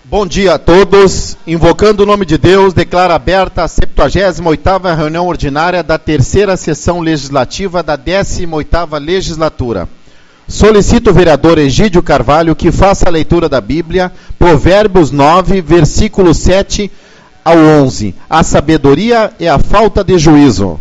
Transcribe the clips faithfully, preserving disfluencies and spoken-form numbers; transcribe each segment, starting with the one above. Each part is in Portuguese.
Bom dia a todos. Invocando o nome de Deus, declaro aberta a septuagésima oitava reunião ordinária da terceira sessão legislativa da décima oitava legislatura. Solicito o vereador Egídio Carvalho que faça a leitura da Bíblia, Provérbios nove, versículos sete ao onze. A sabedoria é a falta de juízo.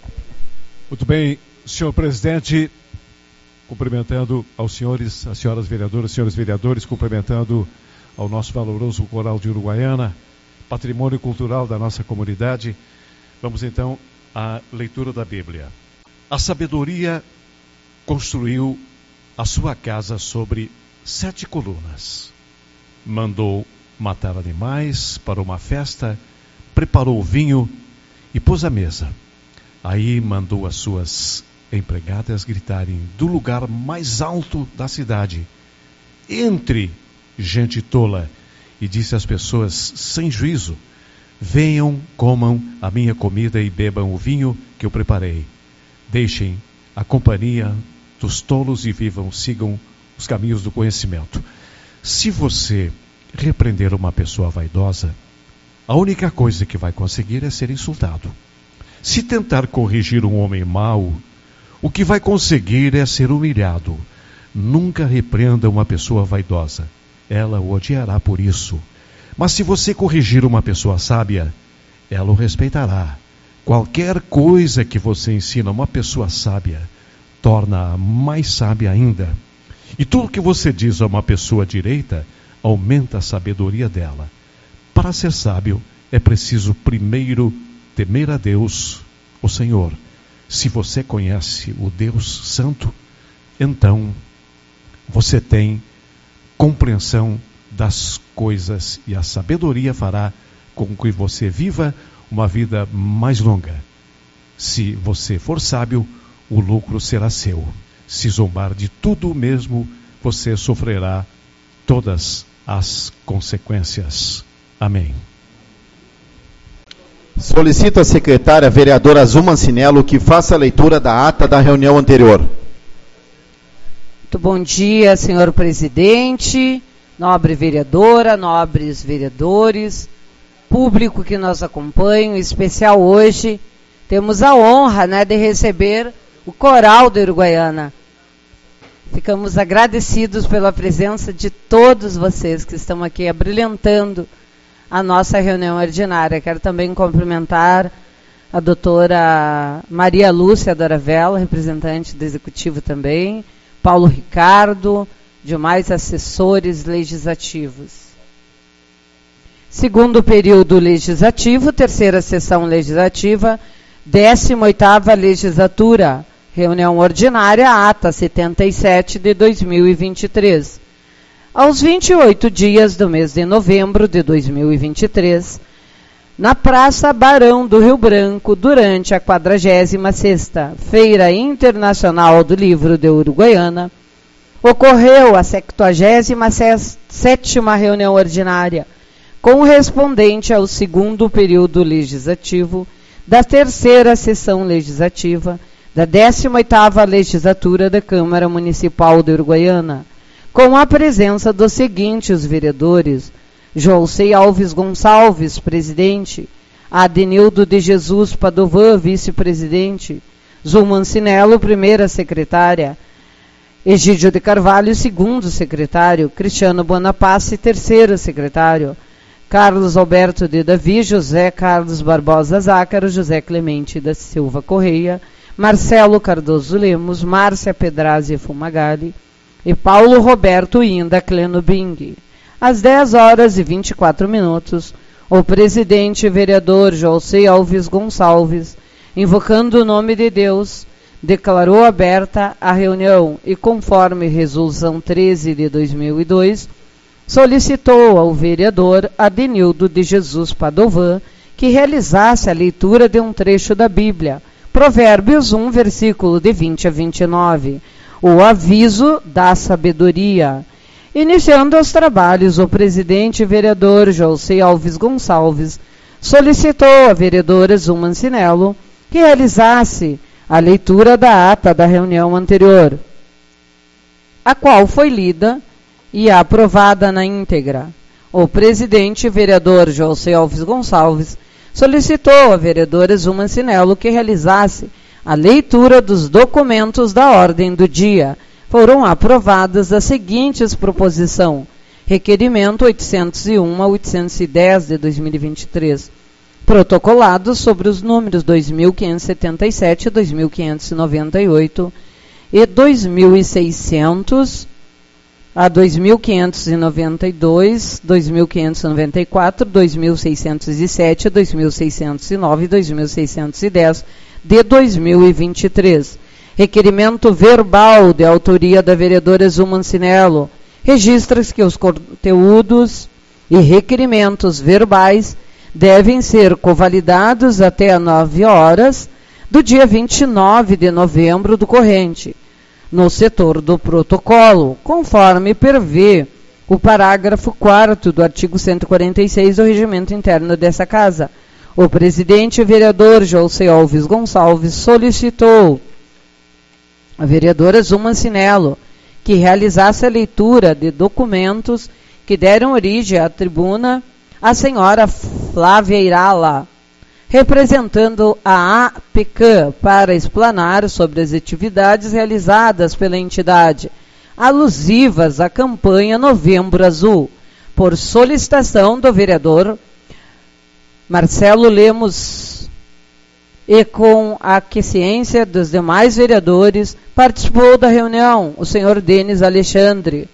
Muito bem, senhor presidente, cumprimentando aos senhores, às senhoras vereadoras, senhores vereadores, cumprimentando ao nosso valoroso coral de Uruguaiana, patrimônio cultural da nossa comunidade. Vamos então à leitura da Bíblia. A sabedoria construiu a sua casa sobre sete colunas. Mandou matar animais para uma festa, preparou vinho e pôs a mesa. Aí mandou as suas empregadas gritarem do lugar mais alto da cidade: entre, gente tola, e disse às pessoas sem juízo: venham, comam a minha comida e bebam o vinho que eu preparei. Deixem a companhia dos tolos e vivam, sigam os caminhos do conhecimento. Se você repreender uma pessoa vaidosa, a única coisa que vai conseguir é ser insultado. Se tentar corrigir um homem mau, o que vai conseguir é ser humilhado. Nunca repreenda uma pessoa vaidosa. Ela o odiará por isso. Mas se você corrigir uma pessoa sábia, ela o respeitará. Qualquer coisa que você ensina uma pessoa sábia, torna-a mais sábia ainda. E tudo que você diz a uma pessoa direita, aumenta a sabedoria dela. Para ser sábio, é preciso primeiro temer a Deus, o Senhor. Se você conhece o Deus Santo, então você tem compreensão das coisas e a sabedoria fará com que você viva uma vida mais longa. Se você for sábio, o lucro será seu. Se zombar de tudo mesmo, você sofrerá todas as consequências. Amém. Solicito a secretária vereadora Azul Mancinello que faça a leitura da ata da reunião anterior. Muito bom dia, senhor presidente, nobre vereadora, nobres vereadores, público que nos acompanha, em especial hoje, temos a honra, né, de receber o coral da Uruguaiana. Ficamos agradecidos pela presença de todos vocês que estão aqui abrilhantando a nossa reunião ordinária. Quero também cumprimentar a doutora Maria Lúcia Doravella, representante do Executivo também, Paulo Ricardo, demais assessores legislativos. Segundo período legislativo, terceira sessão legislativa, décima oitava legislatura, reunião ordinária, ata setenta e sete de dois mil e vinte e três. Aos vinte e oito dias do mês de novembro de dois mil e vinte e três, na Praça Barão do Rio Branco, durante a quadragésima sexta Feira Internacional do Livro de Uruguaiana, ocorreu a septuagésima sétima reunião ordinária, correspondente ao segundo período legislativo da terceira sessão legislativa da décima oitava legislatura da Câmara Municipal de Uruguaiana, com a presença dos seguintes vereadores: Jolcei Alves Gonçalves, presidente; Adenildo de Jesus Padovan, vice-presidente; Azul Mancinello, primeira secretária; Egídio de Carvalho, segundo secretário; Cristiano Bonapace, terceiro secretário; Carlos Alberto de Davi, José Carlos Barbosa Zácaro, José Clemente da Silva Correia, Marcelo Cardoso Lemos, Márcia Pedrazzi Fumagalli e Paulo Roberto Inda Cleno Bing. Às dez horas e vinte e quatro minutos, o presidente vereador Jolcei Alves Gonçalves, invocando o nome de Deus, declarou aberta a reunião e, conforme resolução treze de dois mil e dois, solicitou ao vereador Adenildo de Jesus Padovan que realizasse a leitura de um trecho da Bíblia, Provérbios um, versículo de vinte a vinte e nove, o aviso da sabedoria. Iniciando os trabalhos, o presidente vereador Jolcei Alves Gonçalves solicitou à vereadora Azul Mancinello que realizasse a leitura da ata da reunião anterior, a qual foi lida e aprovada na íntegra. o presidente, vereador José Alves Gonçalves, solicitou à vereadora Zuma Cinello que realizasse a leitura dos documentos da ordem do dia. Foram aprovadas as seguintes proposições. Requerimento oitocentos e um a oitocentos e dez de dois mil e vinte e três. Protocolados sobre os números dois mil quinhentos e setenta e sete, dois mil quinhentos e noventa e oito e dois mil e seiscentos a dois mil quinhentos e noventa e dois, dois mil quinhentos e noventa e quatro, dois mil seiscentos e sete, dois mil seiscentos e nove e dois mil seiscentos e dez de dois mil e vinte e três. Requerimento verbal de autoria da vereadora Zuma Cinello. Registra-se que os conteúdos e requerimentos verbais devem ser convalidados até às nove horas do dia vinte e nove de novembro do corrente, no setor do protocolo, conforme prevê o parágrafo quarto do artigo cento e quarenta e seis do regimento interno dessa Casa. O presidente vereador José Alves Gonçalves solicitou à vereadora Zuma Cinello que realizasse a leitura de documentos que deram origem à tribuna à senhora Flávia Irala, representando a A P C, para explanar sobre as atividades realizadas pela entidade, alusivas à campanha Novembro Azul, por solicitação do vereador Marcelo Lemos, e com a aquiescência dos demais vereadores, participou da reunião o senhor Denis Alexandre,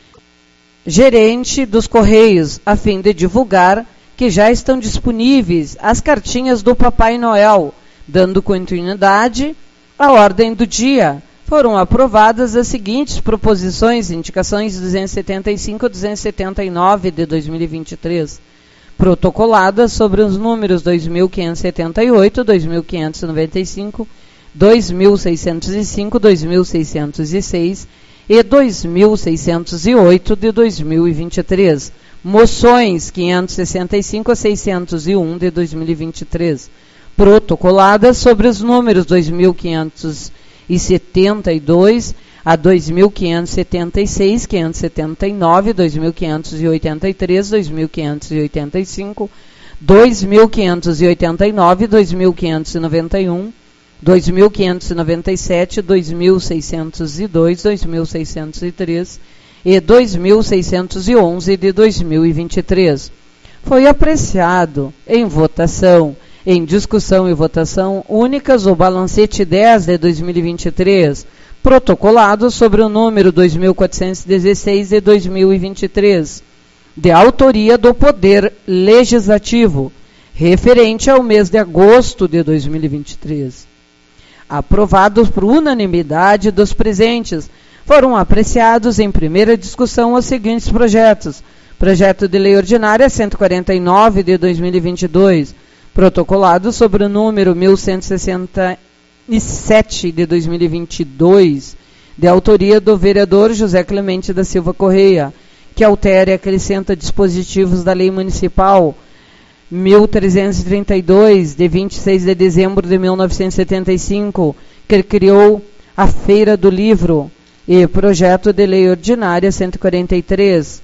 gerente dos Correios, a fim de divulgar que já estão disponíveis as cartinhas do Papai Noel, dando continuidade à ordem do dia. Foram aprovadas as seguintes proposições, indicações duzentos e setenta e cinco a duzentos e setenta e nove de dois mil e vinte e três, protocoladas sobre os números dois mil quinhentos e setenta e oito, dois mil quinhentos e noventa e cinco, dois mil seiscentos e cinco, dois mil seiscentos e seis e dois mil seiscentos e oito de dois mil e vinte e três. Moções quinhentos e sessenta e cinco a seiscentos e um de dois mil e vinte e três, protocoladas sobre os números dois mil quinhentos e setenta e dois a dois mil quinhentos e setenta e seis, quinhentos e setenta e nove, dois mil quinhentos e oitenta e três, dois mil quinhentos e oitenta e cinco, dois mil quinhentos e oitenta e nove, dois mil quinhentos e noventa e um, dois mil quinhentos e noventa e sete, dois mil seiscentos e dois, dois mil seiscentos e três e dois mil seiscentos e onze de dois mil e vinte e três. Foi apreciado em votação, em discussão e votação únicas, o balancete dez de dois mil e vinte e três, protocolado sobre o número dois mil quatrocentos e dezesseis de dois mil e vinte e três, de autoria do Poder Legislativo, referente ao mês de agosto de dois mil e vinte e três. Aprovados por unanimidade dos presentes, foram apreciados em primeira discussão os seguintes projetos. Projeto de Lei Ordinária cento e quarenta e nove de dois mil e vinte e dois, protocolado sobre o número mil cento e sessenta e sete de dois mil e vinte e dois, de autoria do vereador José Clemente da Silva Correia, que altera e acrescenta dispositivos da Lei Municipal mil trezentos e trinta e dois, de vinte e seis de dezembro de mil novecentos e setenta e cinco, que criou a Feira do Livro, e Projeto de Lei Ordinária cento e quarenta e três,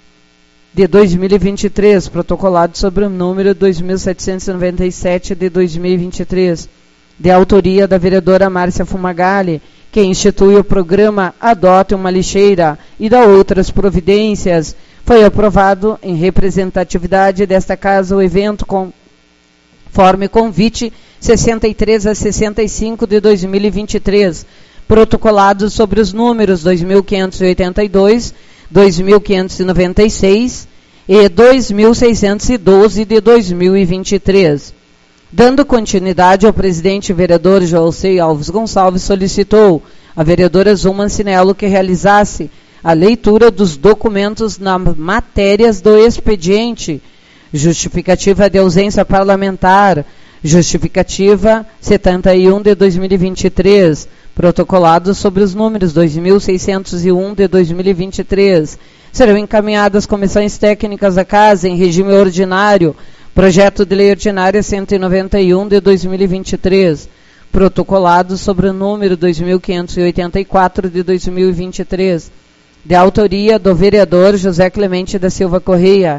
de dois mil e vinte e três, protocolado sobre o número dois mil setecentos e noventa e sete de dois mil e vinte e três, de autoria da vereadora Márcia Fumagalli, que institui o programa Adote uma Lixeira e dá outras providências. Foi aprovado em representatividade desta Casa o evento conforme convite sessenta e três a sessenta e cinco de dois mil e vinte e três, protocolado sobre os números dois mil quinhentos e oitenta e dois, dois mil quinhentos e noventa e seis e dois mil seiscentos e doze de dois mil e vinte e três. Dando continuidade ao presidente vereador José Alves Gonçalves, solicitou a vereadora Zuma Cinello que realizasse a leitura dos documentos nas matérias do expediente, justificativa de ausência parlamentar, justificativa setenta e um de dois mil e vinte e três, protocolado sobre os números dois mil seiscentos e um de dois mil e vinte e três. Serão encaminhadas às comissões técnicas da Casa em regime ordinário, Projeto de Lei Ordinária cento e noventa e um de dois mil e vinte e três, protocolado sobre o número dois mil quinhentos e oitenta e quatro de dois mil e vinte e três, de autoria do vereador José Clemente da Silva Correia,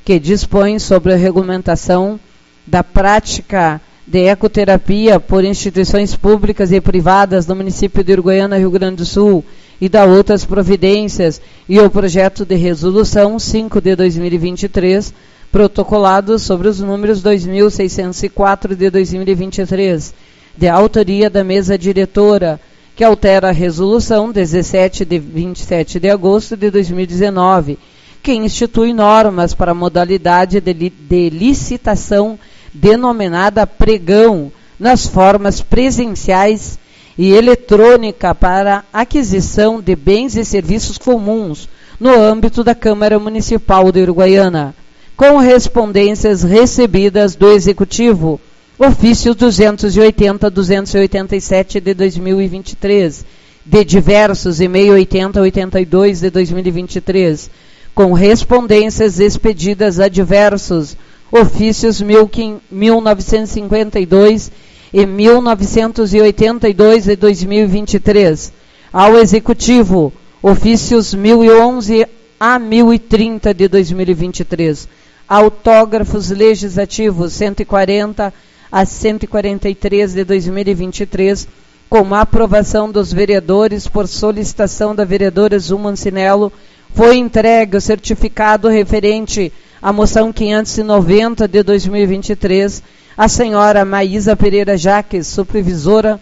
que dispõe sobre a regulamentação da prática de ecoterapia por instituições públicas e privadas do município de Uruguaiana, Rio Grande do Sul, e da outras providências, e o projeto de resolução cinco de dois mil e vinte e três, protocolado sobre os números dois mil seiscentos e quatro de dois mil e vinte e três, de autoria da mesa diretora, que altera a resolução dezessete de vinte e sete de agosto de dois mil e dezenove, que institui normas para a modalidade de, li, de licitação denominada pregão, nas formas presenciais e eletrônica para aquisição de bens e serviços comuns no âmbito da Câmara Municipal de Uruguaiana, com correspondências recebidas do Executivo, ofício duzentos e oitenta a duzentos e oitenta e sete de dois mil e vinte e três, de diversos e-mail oitenta a oitenta e dois de dois mil e vinte e três, com correspondências expedidas a diversos ofícios mil novecentos e cinquenta e dois e mil novecentos e oitenta e dois de dois mil e vinte e três, ao Executivo, ofícios mil e onze a mil e trinta de dois mil e vinte e três, autógrafos legislativos cento e quarenta a cento e quarenta e três de dois mil e vinte e três, com a aprovação dos vereadores por solicitação da vereadora Zuma Ancinello, foi entregue o certificado referente à moção quinhentos e noventa de dois mil e vinte e três, à senhora Maísa Pereira Jaques, supervisora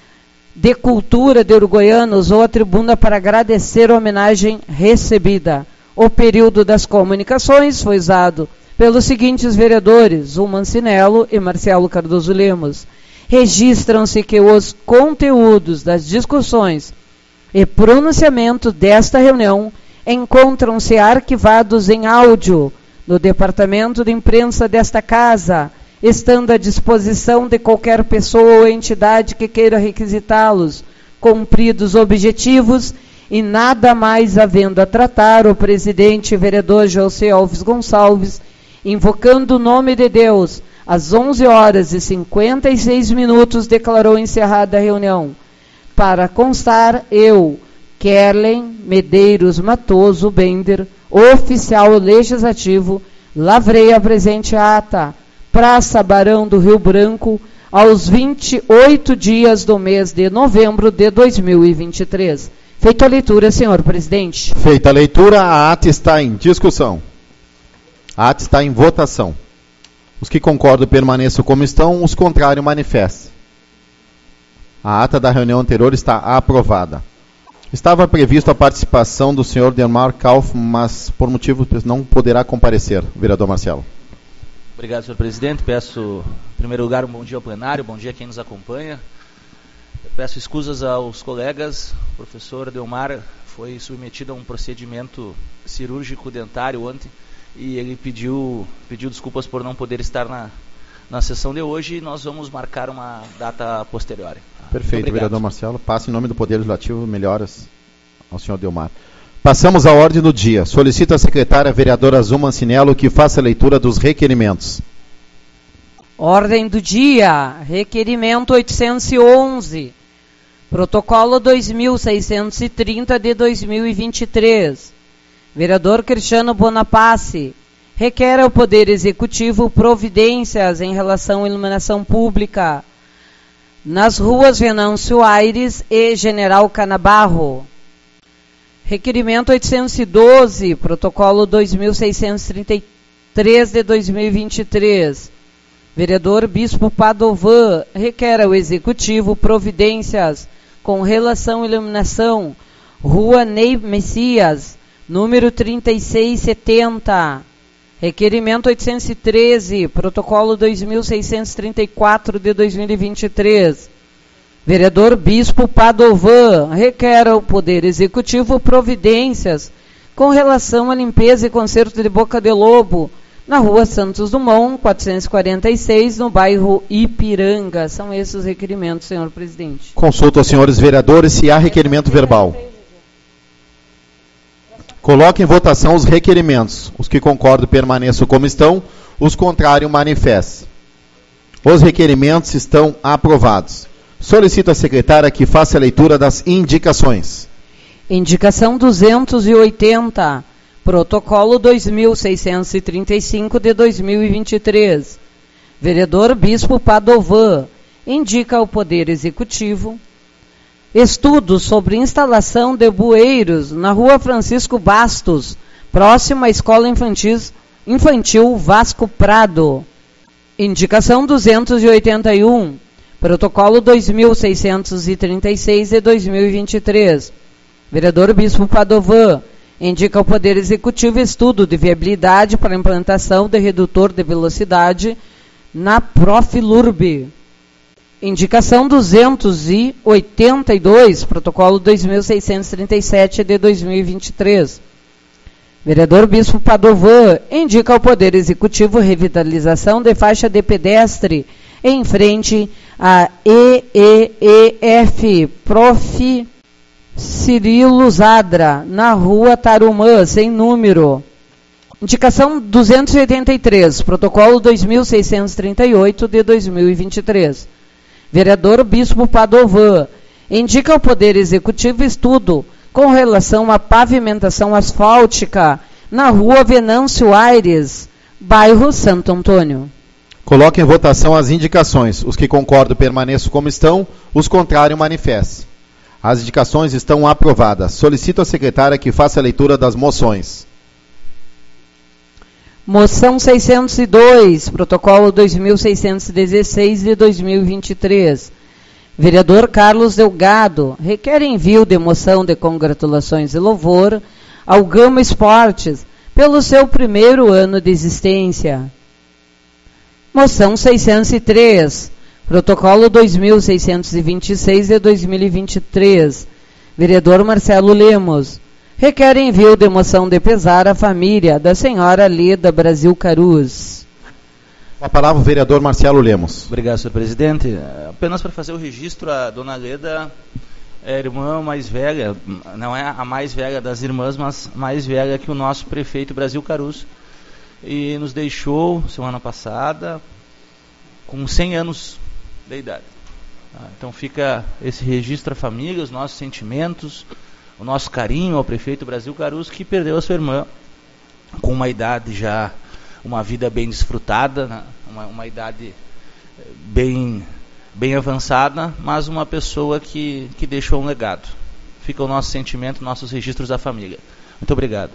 de Cultura de Uruguaiana, usou a tribuna para agradecer a homenagem recebida. O período das comunicações foi usado pelos seguintes vereadores, Zuma Ancinello e Marcelo Cardoso Lemos. Registram-se que os conteúdos das discussões e pronunciamento desta reunião encontram-se arquivados em áudio no departamento de imprensa desta casa, estando à disposição de qualquer pessoa ou entidade que queira requisitá-los, cumpridos objetivos e nada mais havendo a tratar, o presidente vereador José Alves Gonçalves, invocando o nome de Deus, às onze horas e cinquenta e seis minutos, declarou encerrada a reunião. Para constar, eu, Kerlen Medeiros Matoso Bender, oficial legislativo, lavrei a presente ata, Praça Barão do Rio Branco, aos vinte e oito dias do mês de novembro de dois mil e vinte e três. Feita a leitura, senhor presidente. Feita a leitura, a ata está em discussão. A ata está em votação. Os que concordam permaneçam como estão, os contrários manifestem. A ata da reunião anterior está aprovada. Estava previsto a participação do senhor Delmar Kaufmann, mas por motivo não poderá comparecer. Vereador Marcelo. Obrigado, senhor presidente. Peço, em primeiro lugar, um bom dia ao plenário, bom dia a quem nos acompanha. Eu peço escusas aos colegas. O professor Delmar foi submetido a um procedimento cirúrgico dentário ontem e ele pediu, pediu desculpas por não poder estar na, na sessão de hoje, e nós vamos marcar uma data posterior. Perfeito, vereador Marcelo. Passe em nome do Poder Legislativo melhoras ao senhor Delmar. Passamos à ordem do dia. Solicito à secretária vereadora Zuma Ancinello que faça a leitura dos requerimentos. Ordem do dia. Requerimento oitocentos e onze. Protocolo dois mil seiscentos e trinta de dois mil e vinte e três. Vereador Cristiano Bonapace requer ao Poder Executivo providências em relação à iluminação pública nas ruas Venâncio Aires e General Canabarro. Requerimento oitocentos e doze, protocolo dois mil seiscentos e trinta e três de dois mil e vinte e três. Vereador Bispo Padovan requer ao Executivo providências com relação à iluminação, Rua Ney Messias, número trinta e seis setenta. Requerimento oitocentos e treze, protocolo dois mil seiscentos e trinta e quatro de dois mil e vinte e três. Vereador Bispo Padovan requer ao Poder Executivo providências com relação à limpeza e conserto de boca de lobo, na Rua Santos Dumont, quatrocentos e quarenta e seis, no bairro Ipiranga. São esses os requerimentos, senhor presidente. Consulto aos senhores vereadores se há requerimento verbal. Coloque em votação os requerimentos. Os que concordam permaneçam como estão, os contrários manifestem. Os requerimentos estão aprovados. Solicito à secretária que faça a leitura das indicações. Indicação duzentos e oitenta. Protocolo dois mil seiscentos e trinta e cinco de dois mil e vinte e três. Vereador Bispo Padovan indica ao Poder Executivo estudo sobre instalação de bueiros na Rua Francisco Bastos, próxima à Escola Infantil, Infantil Vasco Prado. Indicação duzentos e oitenta e um. Protocolo dois mil seiscentos e trinta e seis de dois mil e vinte e três. Vereador Bispo Padovan indica ao Poder Executivo estudo de viabilidade para a implantação de redutor de velocidade na Profilurb. Indicação duzentos e oitenta e dois, protocolo dois mil seiscentos e trinta e sete de dois mil e vinte e três. Vereador Bispo Padovan indica ao Poder Executivo revitalização de faixa de pedestre em frente à E E E F Prof. Cirilo Zadra, na Rua Tarumã, sem número. Indicação duzentos e oitenta e três, protocolo dois mil seiscentos e trinta e oito de dois mil e vinte e três. Vereador Bispo Padovan indica ao Poder Executivo estudo com relação à pavimentação asfáltica na Rua Venâncio Aires, bairro Santo Antônio. Coloque em votação as indicações. Os que concordam permaneçam como estão, os contrários manifestem. As indicações estão aprovadas. Solicito à secretária que faça a leitura das moções. Moção seiscentos e dois, protocolo dois mil seiscentos e dezesseis de dois mil e vinte e três. Vereador Carlos Delgado requer envio de moção de congratulações e louvor ao Gama Esportes pelo seu primeiro ano de existência. Moção seiscentos e três, protocolo dois mil seiscentos e vinte e seis de dois mil e vinte e três. Vereador Marcelo Lemos requer envio de moção de pesar à família da senhora Leda Brasil Caruz. A palavra o vereador Marcelo Lemos. Obrigado, senhor presidente. Apenas para fazer o registro, a dona Leda é a irmã mais velha, não é a mais velha das irmãs, mas mais velha que o nosso prefeito Brasil Caruz. E nos deixou semana passada com cem anos de idade. Então fica esse registro à família, os nossos sentimentos, o nosso carinho ao prefeito Brasil Caruz, que perdeu a sua irmã com uma idade já, uma vida bem desfrutada, né? uma, uma idade bem, bem avançada, mas uma pessoa que, que deixou um legado. Fica o nosso sentimento, nossos registros da família. Muito obrigado.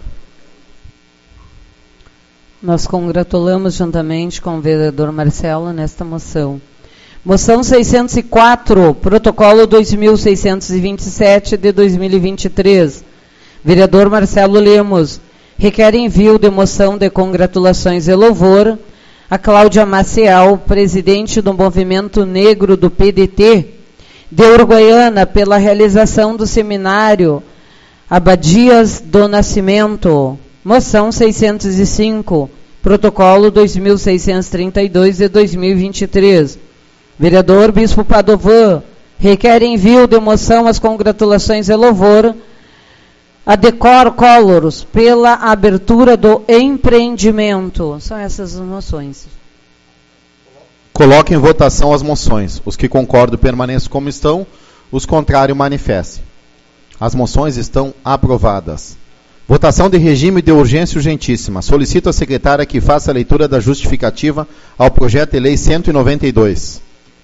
Nós congratulamos juntamente com o vereador Marcelo nesta moção. Moção seiscentos e quatro, protocolo dois mil seiscentos e vinte e sete de dois mil e vinte e três. Vereador Marcelo Lemos requer envio de moção de congratulações e louvor a Cláudia Maciel, presidente do Movimento Negro do P D T de Uruguaiana, pela realização do seminário Abadias do Nascimento. Moção seiscentos e cinco, protocolo dois mil seiscentos e trinta e dois de dois mil e vinte e três. Vereador Bispo Padovan requer envio de moção às congratulações e louvor a Decor Colors pela abertura do empreendimento. São essas as moções. Coloque em votação as moções. Os que concordam permaneçam como estão, os contrários manifestem. As moções estão aprovadas. Votação de regime de urgência urgentíssima. Solicito à secretária que faça a leitura da justificativa ao projeto de lei cento e noventa e dois.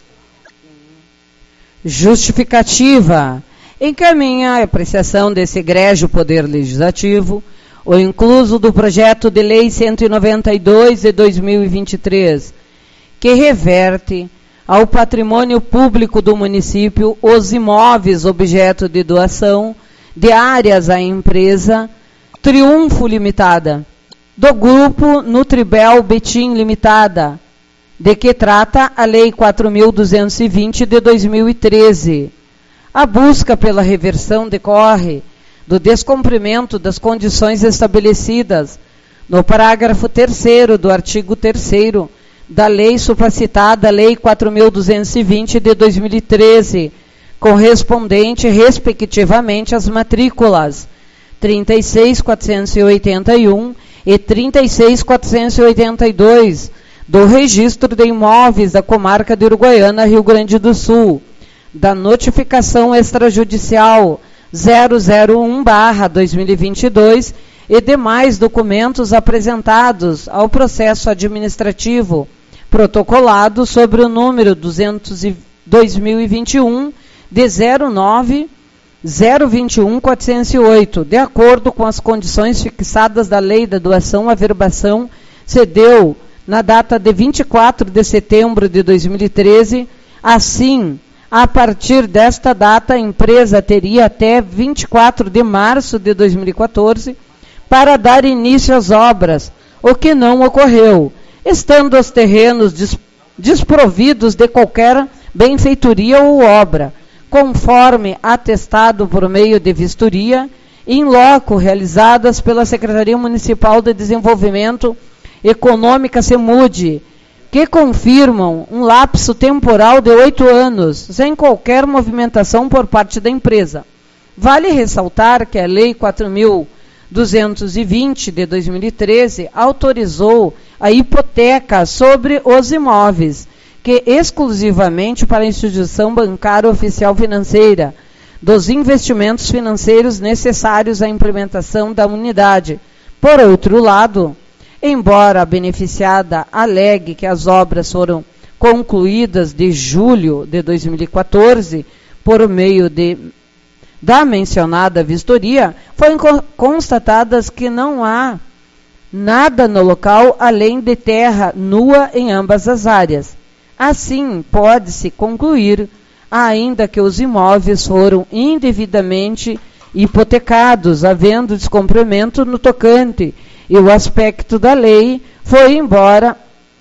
Justificativa. Encaminha a apreciação desse egrégio Poder Legislativo o incluso do projeto de lei cento e noventa e dois de dois mil e vinte e três, que reverte ao patrimônio público do município os imóveis objeto de doação de áreas à empresa Triunfo Limitada, do grupo Nutribel Betim Limitada, de que trata a Lei quatro mil duzentos e vinte de dois mil e treze. A busca pela reversão decorre do descumprimento das condições estabelecidas no parágrafo terceiro do artigo terceiro da Lei supracitada, Lei quatro mil duzentos e vinte de dois mil e treze, correspondente, respectivamente, às matrículas trinta e seis mil quatrocentos e oitenta e um e trinta e seis mil quatrocentos e oitenta e dois do Registro de Imóveis da Comarca de Uruguaiana, Rio Grande do Sul, da Notificação Extrajudicial zero zero um barra dois mil e vinte e dois, e demais documentos apresentados ao processo administrativo protocolado sobre o número duzentos e dois mil e vinte e um de zero nove zero vinte e um quatrocentos e oito, de acordo com as condições fixadas da Lei da Doação, Averbação, cedeu na data de vinte e quatro de setembro de dois mil e treze. Assim, a partir desta data, a empresa teria até vinte e quatro de março de dois mil e quatorze para dar início às obras, o que não ocorreu, estando os terrenos dis- desprovidos de qualquer benfeitoria ou obra, conforme atestado por meio de vistoria, em loco realizadas pela Secretaria Municipal de Desenvolvimento Econômica, SEMUD, que confirmam um lapso temporal de oito anos, sem qualquer movimentação por parte da empresa. Vale ressaltar que a Lei quatro mil duzentos e vinte de dois mil e treze autorizou a hipoteca sobre os imóveis, que exclusivamente para a instituição bancária oficial financeira, dos investimentos financeiros necessários à implementação da unidade. Por outro lado, embora a beneficiada alegue que as obras foram concluídas de julho de dois mil e quatorze por meio de, da mencionada vistoria, foram constatadas que não há nada no local além de terra nua em ambas as áreas. Assim, pode-se concluir, ainda que os imóveis foram indevidamente hipotecados, havendo descumprimento no tocante, e o aspecto da lei foi embora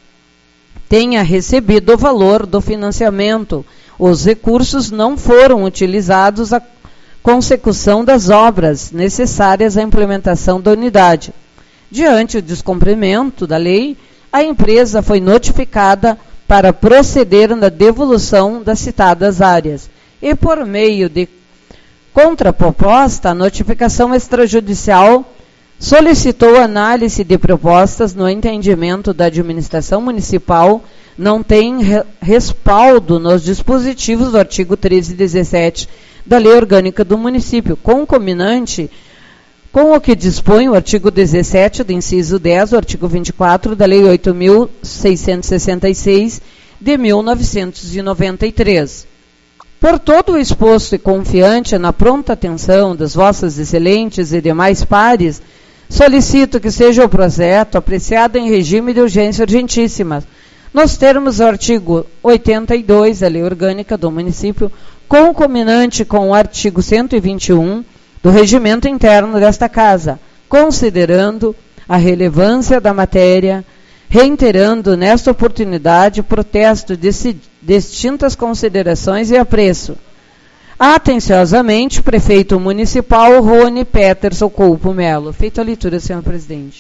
tenha recebido o valor do financiamento. Os recursos não foram utilizados à consecução das obras necessárias à implementação da unidade. Diante do descumprimento da lei, a empresa foi notificada para proceder na devolução das citadas áreas. E por meio de contraproposta, a notificação extrajudicial solicitou análise de propostas no entendimento da administração municipal, não tem re- respaldo nos dispositivos do artigo treze e dezessete da Lei Orgânica do Município, concomitante com o que dispõe o artigo dezessete do inciso dez do artigo vinte e quatro da Lei oito mil seiscentos e sessenta e seis de mil novecentos e noventa e três. Por todo o exposto e confiante na pronta atenção das vossas excelentes e demais pares, solicito que seja o projeto apreciado em regime de urgência urgentíssima, nos termos do artigo oitenta e dois da Lei Orgânica do Município, concomitante com o artigo cento e vinte e um do Regimento Interno desta Casa, considerando a relevância da matéria, reiterando nesta oportunidade protesto de distintas considerações e apreço. Atenciosamente, Prefeito Municipal Rony Peterson Coupo Melo. Feita a leitura, senhor presidente.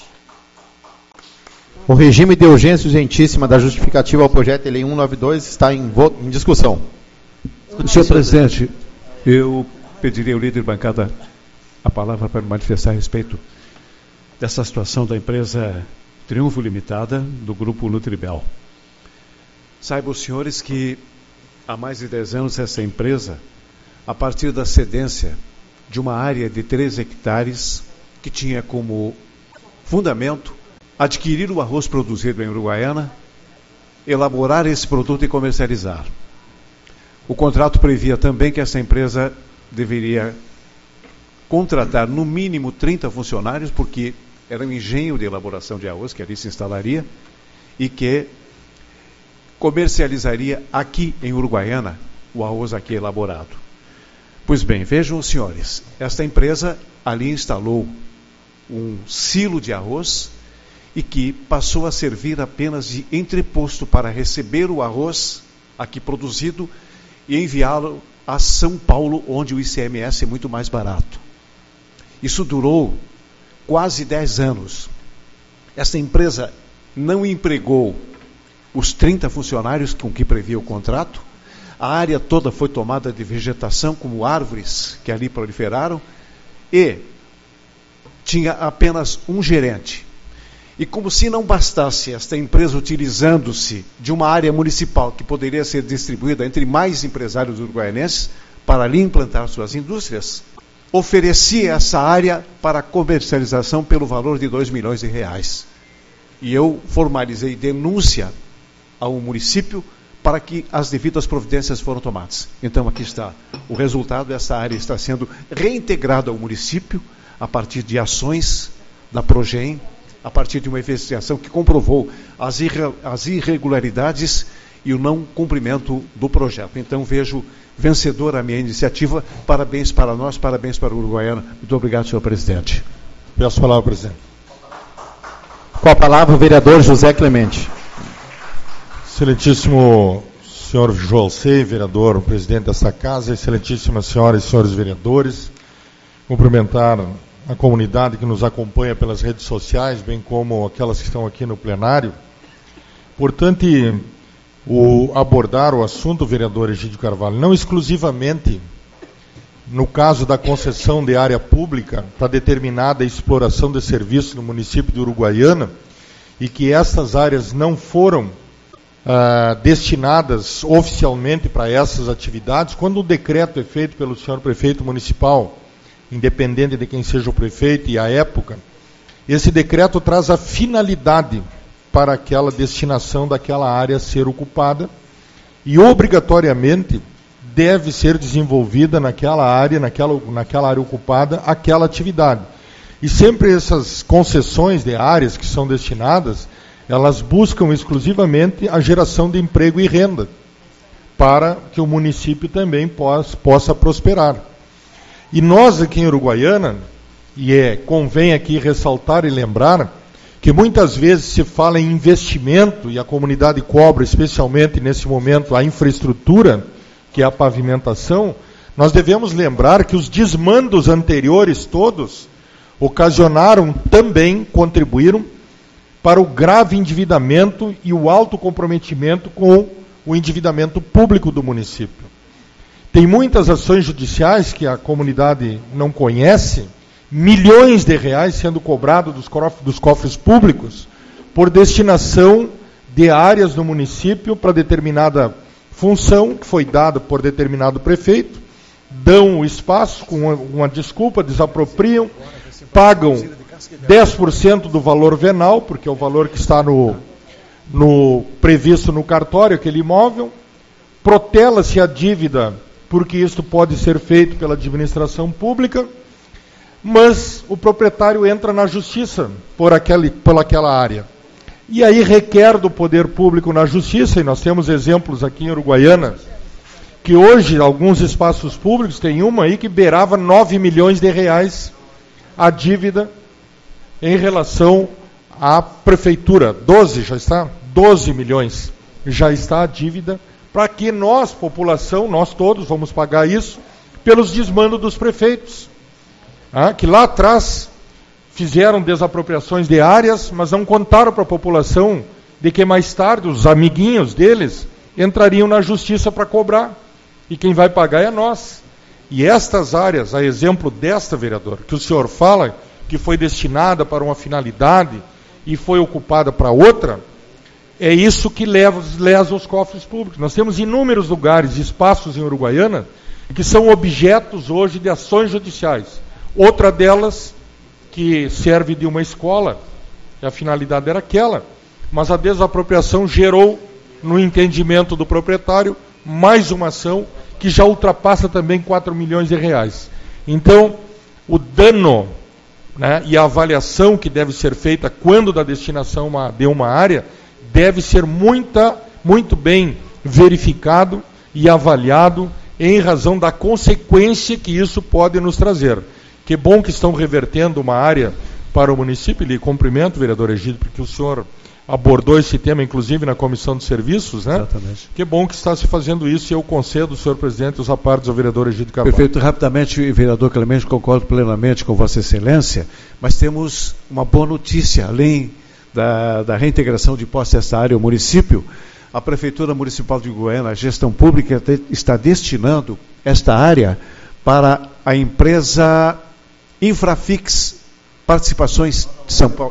O regime de urgência urgentíssima da justificativa ao projeto de lei cento e noventa e dois está em, voto, em discussão. Senhor presidente, eu pediria ao líder de bancada a palavra para manifestar a respeito dessa situação da empresa Triunfo Limitada, do grupo Nutribel. Saibam os senhores que há mais de dez anos essa empresa, a partir da cedência de uma área de três hectares, que tinha como fundamento adquirir o arroz produzido em Uruguaiana, elaborar esse produto e comercializar. O contrato previa também que essa empresa deveria contratar no mínimo trinta funcionários, porque era um engenho de elaboração de arroz que ali se instalaria e que comercializaria aqui em Uruguaiana o arroz aqui elaborado. Pois bem, vejam os senhores, esta empresa ali instalou um silo de arroz e que passou a servir apenas de entreposto para receber o arroz aqui produzido e enviá-lo a São Paulo, onde o I C M S é muito mais barato. Isso durou quase dez anos. Essa empresa não empregou os trinta funcionários com que previa o contrato. A área toda foi tomada de vegetação, como árvores que ali proliferaram, e tinha apenas um gerente. E como se não bastasse esta empresa utilizando-se de uma área municipal que poderia ser distribuída entre mais empresários uruguaianenses para ali implantar suas indústrias, ofereci essa área para comercialização pelo valor de dois milhões de reais. E eu formalizei denúncia ao município para que as devidas providências foram tomadas. Então, aqui está o resultado. Essa área está sendo reintegrada ao município a partir de ações da Progem, a partir de uma investigação que comprovou as, irre as irregularidades e o não cumprimento do projeto. Então, vejo vencedora a minha iniciativa. Parabéns para nós, parabéns para o Uruguaiana. Muito obrigado, senhor presidente. Peço a palavra, presidente. Com a palavra, o vereador José Clemente. Excelentíssimo senhor José, vereador, presidente dessa casa, excelentíssimas senhoras e senhores vereadores, cumprimentar a comunidade que nos acompanha pelas redes sociais, bem como aquelas que estão aqui no plenário. Portanto, o abordar o assunto, vereador Egídio Carvalho, não exclusivamente no caso da concessão de área pública para determinada exploração de serviços no município de Uruguaiana, e que essas áreas não foram Uh, destinadas oficialmente para essas atividades, quando o decreto é feito pelo senhor prefeito municipal, independente de quem seja o prefeito e a época, esse decreto traz a finalidade para aquela destinação daquela área ser ocupada e obrigatoriamente deve ser desenvolvida naquela área, naquela, naquela área ocupada, aquela atividade. E sempre essas concessões de áreas que são destinadas, elas buscam exclusivamente a geração de emprego e renda, para que o município também possa, possa prosperar. E nós aqui em Uruguaiana, e é, convém aqui ressaltar e lembrar, que muitas vezes se fala em investimento, e a comunidade cobra, especialmente nesse momento, a infraestrutura, que é a pavimentação, nós devemos lembrar que os desmandos anteriores todos ocasionaram também, contribuíram, para o grave endividamento e o alto comprometimento com o endividamento público do município. Tem muitas ações judiciais que a comunidade não conhece, milhões de reais sendo cobrados dos, dos cofres públicos por destinação de áreas no município para determinada função que foi dada por determinado prefeito, dão o espaço com uma, uma desculpa, desapropriam, pagam dez por cento do valor venal, porque é o valor que está no, no previsto no cartório, aquele imóvel, protela-se a dívida, porque isso pode ser feito pela administração pública, mas o proprietário entra na justiça por, aquele, por aquela área. E aí requer do poder público na justiça, e nós temos exemplos aqui em Uruguaiana, que hoje alguns espaços públicos, tem uma aí que beirava nove milhões de reais a dívida em relação à prefeitura. doze já está? doze milhões já está a dívida, para que nós, população, nós todos vamos pagar isso, pelos desmandos dos prefeitos, ah, que lá atrás fizeram desapropriações de áreas, mas não contaram para a população de que mais tarde os amiguinhos deles entrariam na justiça para cobrar, e quem vai pagar é nós. E estas áreas, a exemplo desta, vereador, que o senhor fala, que foi destinada para uma finalidade e foi ocupada para outra, é isso que leva, lesa os cofres públicos. Nós temos inúmeros lugares, espaços em Uruguaiana, que são objetos hoje de ações judiciais. Outra delas, que serve de uma escola, a finalidade era aquela, mas a desapropriação gerou, no entendimento do proprietário, mais uma ação que já ultrapassa também quatro milhões de reais. Então, o dano, né, e a avaliação que deve ser feita quando da destinação uma, de uma área, deve ser muita, muito bem verificado e avaliado em razão da consequência que isso pode nos trazer. Que bom que estão revertendo uma área para o município, e lhe cumprimento, vereador Egídio, porque o senhor abordou esse tema, inclusive, na Comissão de Serviços, né? Exatamente. Que bom que está se fazendo isso, e eu concedo, senhor presidente, os apartes ao vereador Egídio Carvalho. Perfeito. Rapidamente, vereador Clemente, concordo plenamente com Vossa Excelência, mas temos uma boa notícia, além da, da reintegração de posse dessa área ao município. A Prefeitura Municipal de Uruguaiana, a gestão pública, está destinando esta área para a empresa Infrafix Participações de São Paulo.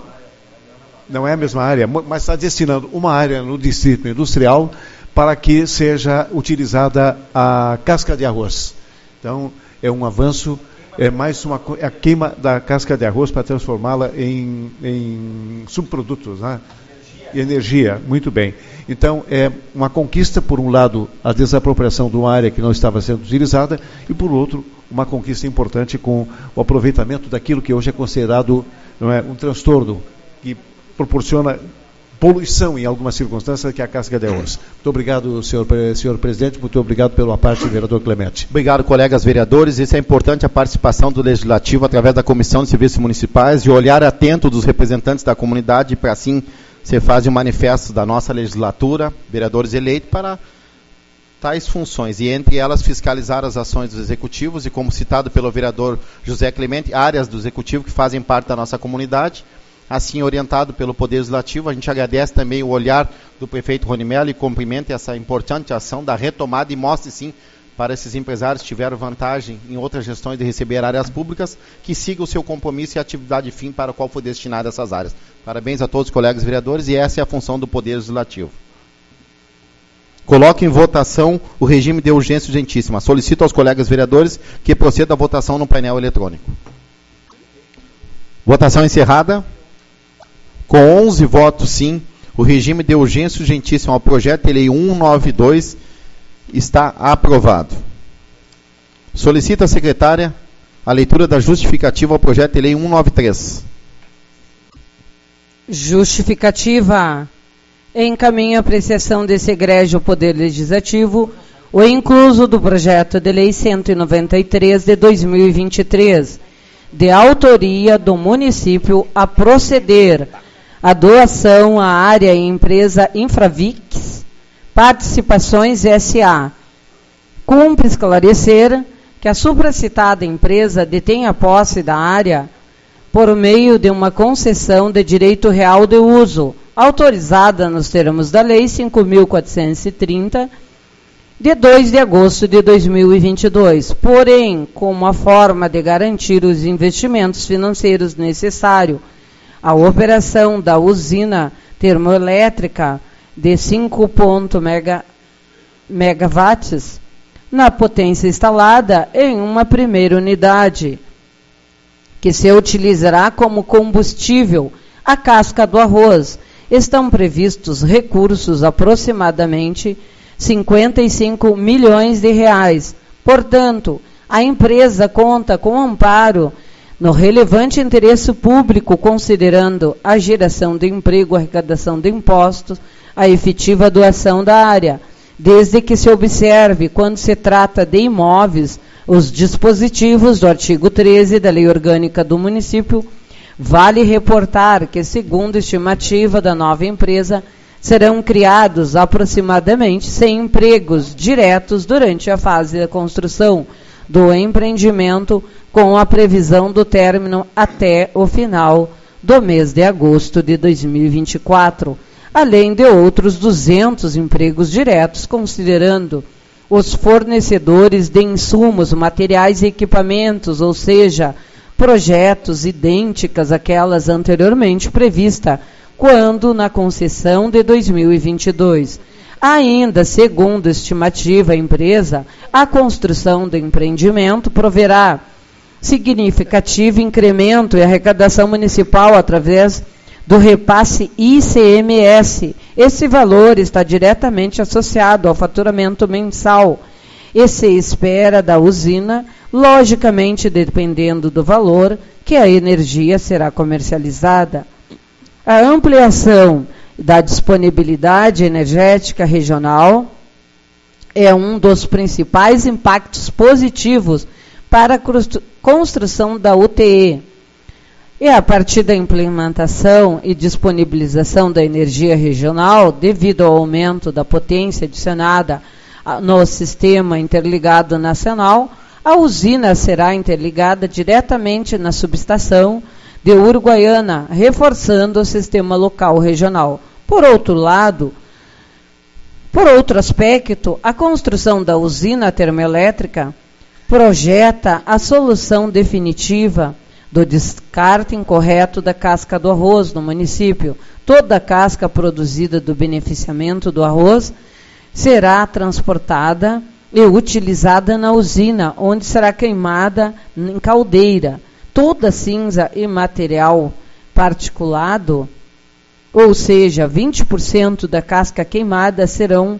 Não é a mesma área, mas está destinando uma área no distrito industrial para que seja utilizada a casca de arroz. Então, é um avanço é mais uma é a queima da casca de arroz para transformá-la em, em subprodutos, né? Energia, muito bem. Então, é uma conquista, por um lado, a desapropriação de uma área que não estava sendo utilizada, e, por outro, uma conquista importante com o aproveitamento daquilo que hoje é considerado, não é, um transtorno que proporciona poluição em algumas circunstâncias, que é a casca de arroz. Muito obrigado, senhor, senhor presidente, muito obrigado pela parte, vereador Clemente. Obrigado, colegas vereadores. Isso é importante, a participação do Legislativo através da Comissão de Serviços Municipais e o olhar atento dos representantes da comunidade para, assim, ser faz um manifesto da nossa legislatura, vereadores eleitos, para tais funções, e entre elas fiscalizar as ações dos executivos e, como citado pelo vereador José Clemente, áreas do executivo que fazem parte da nossa comunidade, assim orientado pelo Poder Legislativo. A gente agradece também o olhar do prefeito Rony Mello e cumprimenta essa importante ação da retomada e mostre, sim, para esses empresários que tiveram vantagem em outras gestões de receber áreas públicas, que siga o seu compromisso e atividade fim para o qual foi destinada essas áreas. Parabéns a todos os colegas vereadores, e essa é a função do Poder Legislativo. Coloque em votação o regime de urgência urgentíssima. Solicito aos colegas vereadores que proceda a votação no painel eletrônico. Votação encerrada. Com onze votos sim, o regime de urgência urgentíssima ao projeto de lei cento e noventa e dois está aprovado. Solicita a secretária a leitura da justificativa ao projeto de lei cento e noventa e três. Justificativa. Encaminha a apreciação desse egrégio Poder Legislativo o incluso do projeto de lei cento e noventa e três de dois mil e vinte e três, de autoria do município, a proceder à doação à área e empresa Infravix Participações S A Cumpre esclarecer que a supracitada empresa detém a posse da área por meio de uma concessão de direito real de uso, autorizada nos termos da Lei cinco mil quatrocentos e trinta, de dois de agosto de dois mil e vinte e dois, porém, como a forma de garantir os investimentos financeiros necessários à operação da usina termoelétrica de cinco megawatts na potência instalada em uma primeira unidade, que se utilizará como combustível a casca do arroz. Estão previstos recursos aproximadamente cinquenta e cinco milhões de reais. Portanto, a empresa conta com amparo no relevante interesse público, considerando a geração de emprego, a arrecadação de impostos, a efetiva doação da área, desde que se observe, quando se trata de imóveis, os dispositivos do artigo treze da Lei Orgânica do Município. Vale reportar que, segundo a estimativa da nova empresa, serão criados aproximadamente cem empregos diretos durante a fase da construção do empreendimento, com a previsão do término até o final do mês de agosto de dois mil e vinte e quatro, além de outros duzentos empregos diretos, considerando os fornecedores de insumos, materiais e equipamentos, ou seja, projetos idênticas àquelas anteriormente previstas, quando na concessão de dois mil e vinte e dois. Ainda, segundo estimativa a empresa, a construção do empreendimento proverá significativo incremento em arrecadação municipal através do repasse I C M S. Esse valor está diretamente associado ao faturamento mensal e se espera da usina, logicamente dependendo do valor que a energia será comercializada. A ampliação da disponibilidade energética regional é um dos principais impactos positivos para a construção da U T E. E a partir da implementação e disponibilização da energia regional, devido ao aumento da potência adicionada no sistema interligado nacional, a usina será interligada diretamente na subestação de Uruguaiana, reforçando o sistema local regional. Por outro lado, por outro aspecto, a construção da usina termoelétrica projeta a solução definitiva do descarte incorreto da casca do arroz no município. Toda a casca produzida do beneficiamento do arroz será transportada e utilizada na usina, onde será queimada em caldeira. Toda cinza e material particulado, ou seja, vinte por cento da casca queimada, serão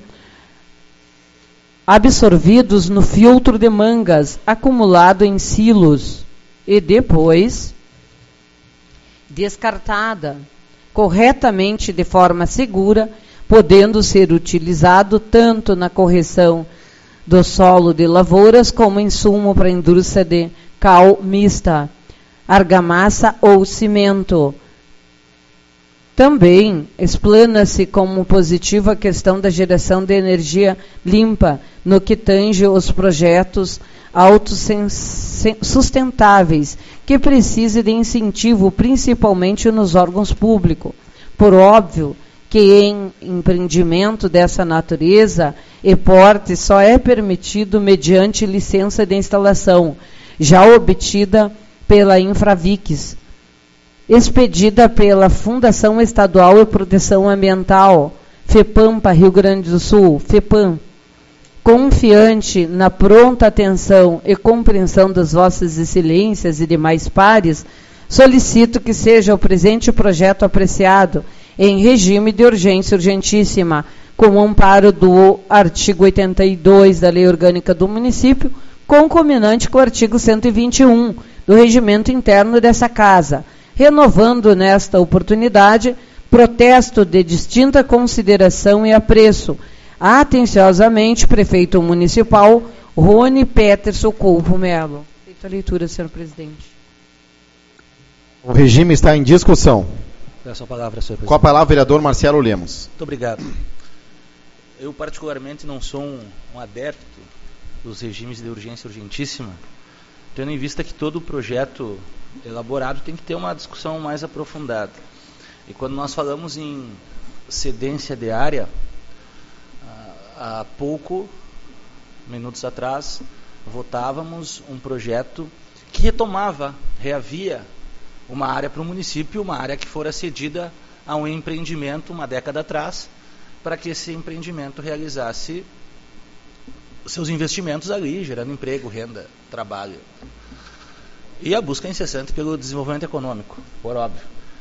absorvidos no filtro de mangas acumulado em silos e depois descartada corretamente de forma segura, podendo ser utilizado tanto na correção do solo de lavouras como insumo para a indústria de cal mista, argamassa ou cimento. Também explana-se como positiva a questão da geração de energia limpa, no que tange os projetos autossustentáveis, que precise de incentivo, principalmente nos órgãos públicos. Por óbvio que em empreendimento dessa natureza e porte só é permitido mediante licença de instalação, já obtida pela Infravix, expedida pela Fundação Estadual de Proteção Ambiental, FEPAMPA, Rio Grande do Sul, FEPAM. Confiante na pronta atenção e compreensão das vossas excelências e demais pares, solicito que seja o presente projeto apreciado em regime de urgência urgentíssima, com amparo do artigo oitenta e dois da Lei Orgânica do Município, concomitante com o artigo cento e vinte e um do Regimento Interno dessa Casa, renovando nesta oportunidade protesto de distinta consideração e apreço. Atenciosamente, Prefeito Municipal Rony Peterson Coupo Melo. Feita a leitura, senhor presidente. O regime está em discussão. Peço a palavra, senhor presidente. Com a palavra, vereador Marcelo Lemos. Muito obrigado. Eu, particularmente, não sou um, um adepto dos regimes de urgência urgentíssima, tendo em vista que todo projeto elaborado tem que ter uma discussão mais aprofundada. E quando nós falamos em cedência de área, há pouco, minutos atrás, votávamos um projeto que retomava, reavia uma área para o município, uma área que fora cedida a um empreendimento uma década atrás, para que esse empreendimento realizasse seus investimentos ali, gerando emprego, renda, trabalho. E a busca incessante pelo desenvolvimento econômico, por óbvio.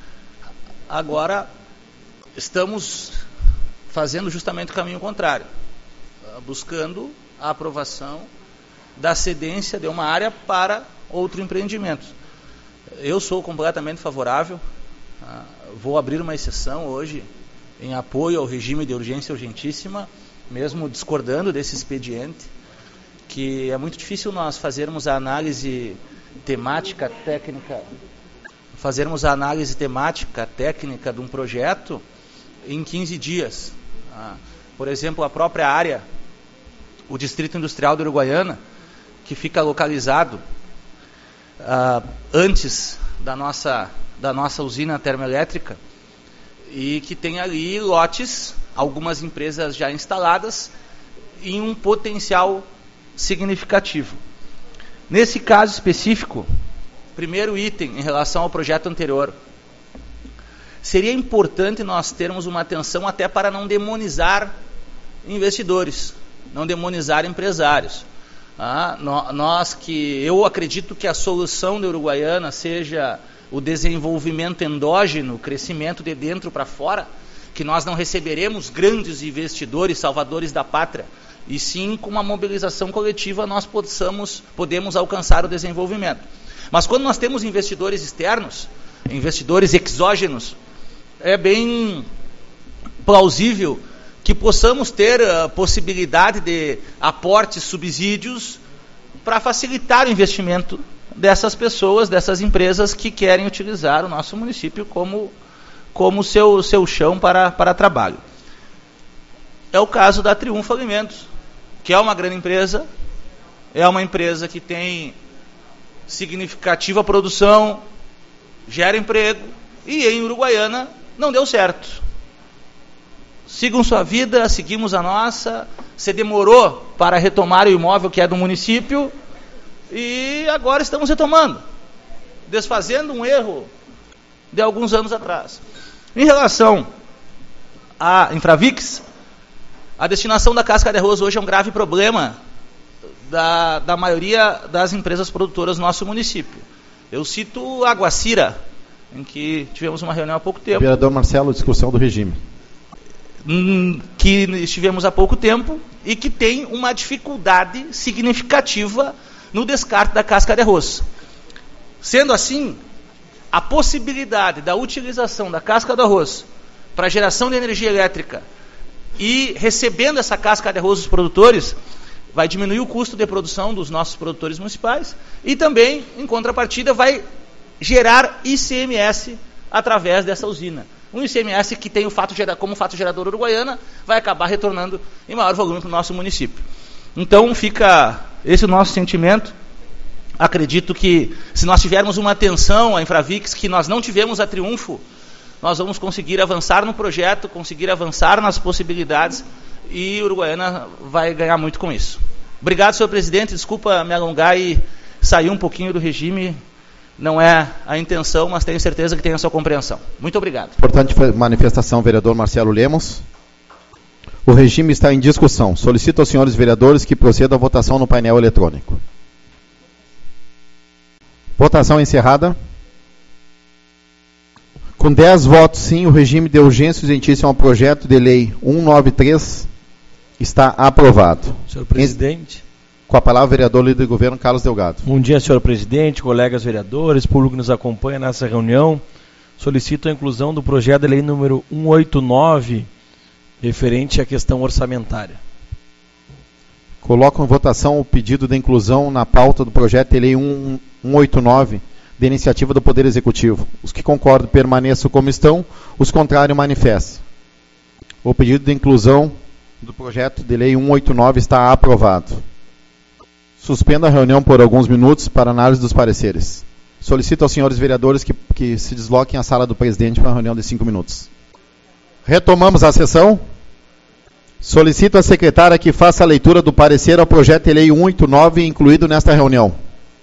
Agora, estamos fazendo justamente o caminho contrário, buscando a aprovação da cedência de uma área para outro empreendimento. Eu sou completamente favorável, vou abrir uma exceção hoje em apoio ao regime de urgência urgentíssima, mesmo discordando desse expediente, que é muito difícil nós fazermos a análise temática, técnica, fazermos a análise temática, técnica de um projeto em quinze dias. Por exemplo, a própria área, o Distrito Industrial de Uruguaiana, que fica localizado uh, antes da nossa, da nossa usina termoelétrica, e que tem ali lotes, algumas empresas já instaladas, em um potencial significativo. Nesse caso específico, primeiro item em relação ao projeto anterior, seria importante nós termos uma atenção até para não demonizar investidores, não demonizar empresários. Ah, nós que, eu acredito que a solução da Uruguaiana seja o desenvolvimento endógeno, o crescimento de dentro para fora, que nós não receberemos grandes investidores, salvadores da pátria, e sim com uma mobilização coletiva nós possamos, podemos alcançar o desenvolvimento. Mas quando nós temos investidores externos, investidores exógenos, é bem plausível que possamos ter a possibilidade de aportes, subsídios, para facilitar o investimento dessas pessoas, dessas empresas que querem utilizar o nosso município como, como seu, seu chão para, para trabalho. É o caso da Triunfo Alimentos, que é uma grande empresa, é uma empresa que tem significativa produção, gera emprego, e em Uruguaiana não deu certo. Sigam sua vida, seguimos a nossa, se demorou para retomar o imóvel que é do município, e agora estamos retomando, desfazendo um erro de alguns anos atrás. Em relação à Infravix, a destinação da casca de arroz hoje é um grave problema da, da maioria das empresas produtoras do nosso município. Eu cito a Guacira, em que tivemos uma reunião há pouco tempo. Vereador Marcelo, discussão do regime. Que estivemos há pouco tempo e que tem uma dificuldade significativa no descarte da casca de arroz. Sendo assim, a possibilidade da utilização da casca do arroz para geração de energia elétrica e recebendo essa casca de arroz dos produtores, vai diminuir o custo de produção dos nossos produtores municipais e também, em contrapartida, vai gerar I C M S através dessa usina. Um I C M S que tem o fato como fato gerador Uruguaiana, vai acabar retornando em maior volume para o nosso município. Então fica esse o nosso sentimento. Acredito que se nós tivermos uma atenção à Infravix, que nós não tivemos a Triunfo, nós vamos conseguir avançar no projeto, conseguir avançar nas possibilidades e Uruguaiana vai ganhar muito com isso. Obrigado, senhor presidente. Desculpa me alongar e sair um pouquinho do regime. Não é a intenção, mas tenho certeza que tem a sua compreensão. Muito obrigado. Importante manifestação, vereador Marcelo Lemos. O regime está em discussão. Solicito aos senhores vereadores que procedam à votação no painel eletrônico. Votação encerrada. Com dez votos sim, o regime de urgência urgentíssima ao projeto de lei cento e noventa e três está aprovado. Senhor presidente. Com a palavra, o vereador líder do governo, Carlos Delgado. Bom dia, senhor presidente, colegas vereadores, público que nos acompanha nessa reunião. Solicito a inclusão do projeto de lei número cento e oitenta e nove, referente à questão orçamentária. Coloco em votação o pedido de inclusão na pauta do projeto de lei cento e oitenta e nove, de iniciativa do Poder Executivo. Os que concordam permaneçam como estão, os contrários manifestem. O pedido de inclusão do projeto de lei cento e oitenta e nove está aprovado. Suspendo a reunião por alguns minutos para análise dos pareceres. Solicito aos senhores vereadores que, que se desloquem à sala do presidente para uma reunião de cinco minutos. Retomamos a sessão. Solicito à secretária que faça a leitura do parecer ao projeto de lei cento e oitenta e nove incluído nesta reunião.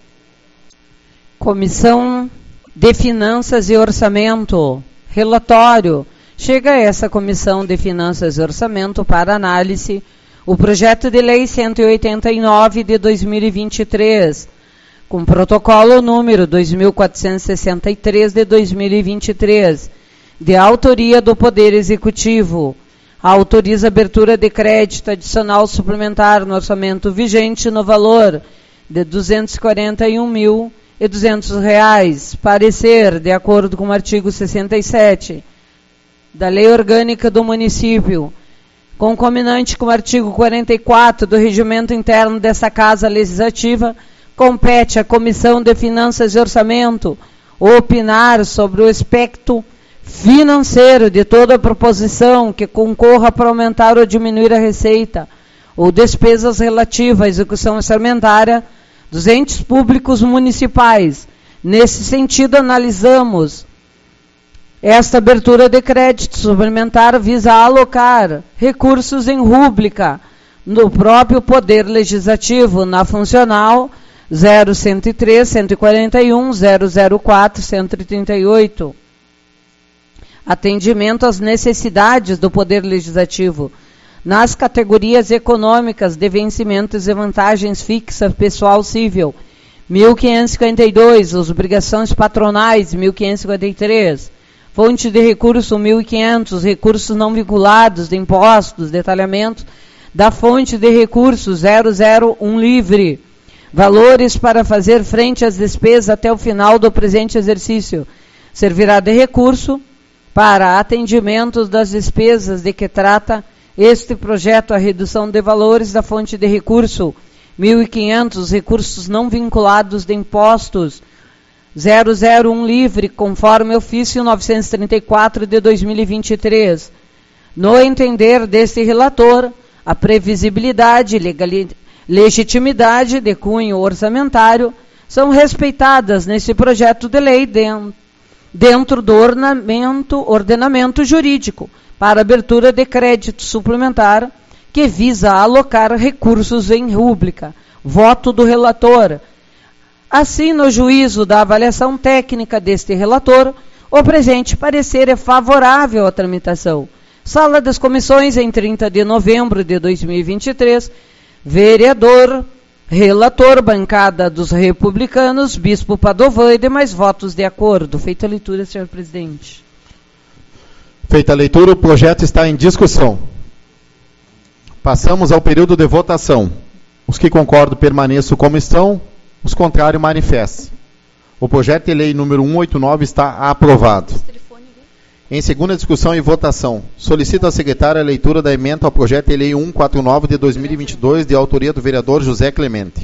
Comissão de Finanças e Orçamento. Relatório. Chega a essa Comissão de Finanças e Orçamento para análise o projeto de lei cento e oitenta e nove de dois mil e vinte e três, com protocolo número dois mil quatrocentos e sessenta e três de dois mil e vinte e três, de autoria do Poder Executivo, autoriza abertura de crédito adicional suplementar no orçamento vigente no valor de duzentos e quarenta e um mil e duzentos reais. Parecer, de acordo com o artigo sessenta e sete da Lei Orgânica do Município, concominante com o artigo quarenta e quatro do Regimento Interno dessa Casa Legislativa, compete à Comissão de Finanças e Orçamento opinar sobre o aspecto financeiro de toda proposição que concorra para aumentar ou diminuir a receita ou despesas relativas à execução orçamentária dos entes públicos municipais. Nesse sentido, analisamos esta abertura de crédito suplementar visa alocar recursos em rúbrica no próprio Poder Legislativo, na funcional zero cento e três, cento e quarenta e um, zero zero quatro, cento e trinta e oito. Atendimento às necessidades do Poder Legislativo nas categorias econômicas de vencimentos e vantagens fixas pessoal civil, mil quinhentos e cinquenta e dois, as obrigações patronais, mil quinhentos e cinquenta e três, fonte de recurso mil e quinhentos, recursos não vinculados de impostos, detalhamento da fonte de recurso zero zero um livre, valores para fazer frente às despesas até o final do presente exercício, servirá de recurso para atendimento das despesas de que trata este projeto, a redução de valores da fonte de recurso mil e quinhentos, recursos não vinculados de impostos zero zero um livre, conforme ofício novecentos e trinta e quatro de dois mil e vinte e três. No entender deste relator, a previsibilidade e legitimidade de cunho orçamentário são respeitadas nesse projeto de lei dentro, dentro do ornamento, ordenamento jurídico para abertura de crédito suplementar que visa alocar recursos em rúbrica. Voto do relator. Assim, no juízo da avaliação técnica deste relator, o presente parecer é favorável à tramitação. Sala das Comissões, em trinta de novembro de dois mil e vinte e três, vereador Relator, bancada dos republicanos, Bispo Padovan e demais votos de acordo. Feita a leitura, senhor presidente. Feita a leitura, o projeto está em discussão. Passamos ao período de votação. Os que concordam permaneçam como estão, os contrários manifestem. O projeto de lei número cento e oitenta e nove está aprovado. Em segunda discussão e votação, solicito à secretária a leitura da emenda ao projeto de lei cento e quarenta e nove de dois mil e vinte e dois, de autoria do vereador José Clemente.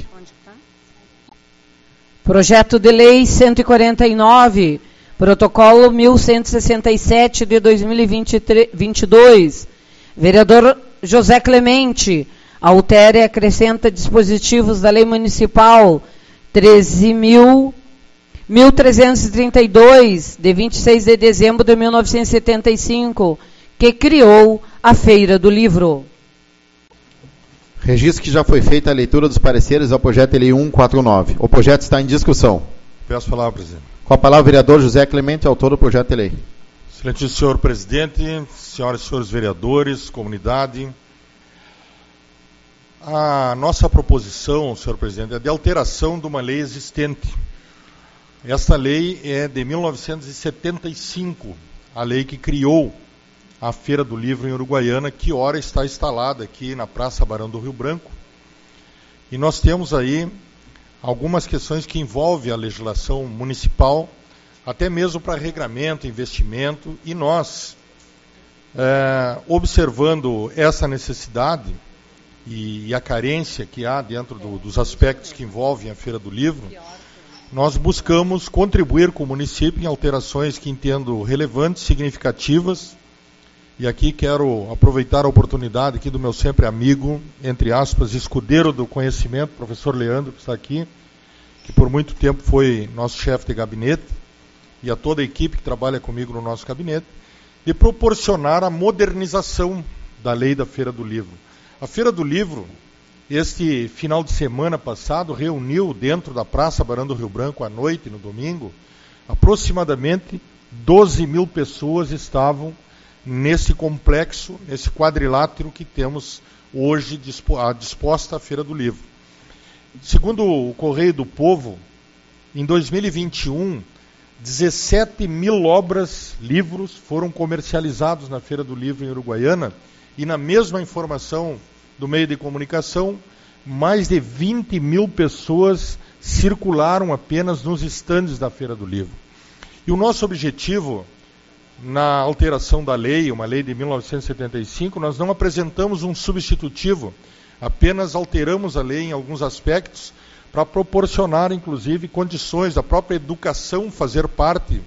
Projeto de lei cento e quarenta e nove, protocolo mil cento e sessenta e sete de dois mil e vinte e dois. Vereador José Clemente, altera e acrescenta dispositivos da lei municipal treze mil trezentos e trinta e dois, de vinte e seis de dezembro de mil novecentos e setenta e cinco, que criou a Feira do Livro. Registro que já foi feita a leitura dos pareceres ao projeto de lei cento e quarenta e nove. O projeto está em discussão. Peço a palavra, presidente. Com a palavra o vereador José Clemente, autor do projeto de lei. Excelentíssimo senhor presidente, senhoras e senhores vereadores, comunidade, a nossa proposição, senhor presidente, é de alteração de uma lei existente. Esta lei é de mil novecentos e setenta e cinco, a lei que criou a Feira do Livro em Uruguaiana, que ora está instalada aqui na Praça Barão do Rio Branco. E nós temos aí algumas questões que envolvem a legislação municipal, até mesmo para regramento, investimento, e nós, é, observando essa necessidade e, e a carência que há dentro do, dos aspectos que envolvem a Feira do Livro, nós buscamos contribuir com o município em alterações que entendo relevantes, significativas, e aqui quero aproveitar a oportunidade aqui do meu sempre amigo, entre aspas, escudeiro do conhecimento, professor Leandro, que está aqui, que por muito tempo foi nosso chefe de gabinete, e a toda a equipe que trabalha comigo no nosso gabinete, de proporcionar a modernização da lei da Feira do Livro. A Feira do Livro, este final de semana passado, reuniu dentro da Praça Barão do Rio Branco, à noite, no domingo, aproximadamente doze mil pessoas estavam nesse complexo, nesse quadrilátero que temos hoje disposta à Feira do Livro. Segundo o Correio do Povo, em dois mil e vinte e um, dezessete mil obras, livros, foram comercializados na Feira do Livro em Uruguaiana, e na mesma informação do meio de comunicação, mais de vinte mil pessoas circularam apenas nos estandes da Feira do Livro. E o nosso objetivo, na alteração da lei, uma lei de mil novecentos e setenta e cinco, nós não apresentamos um substitutivo, apenas alteramos a lei em alguns aspectos para proporcionar, inclusive, condições da própria educação fazer parte,